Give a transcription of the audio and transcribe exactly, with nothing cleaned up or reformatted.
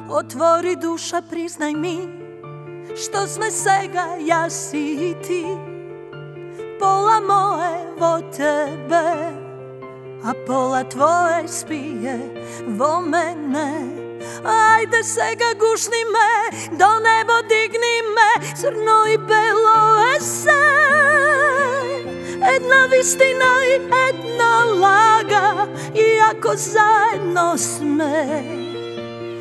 Otvori duša, priznaj mi što sme svega ja si i ti. Pola moje vo tebe, a pola tvoje spije vo mene. Ajde sega gušni me, do nebo digni me, crno i belo ese. Една вистина и една лага, иако заедно сме.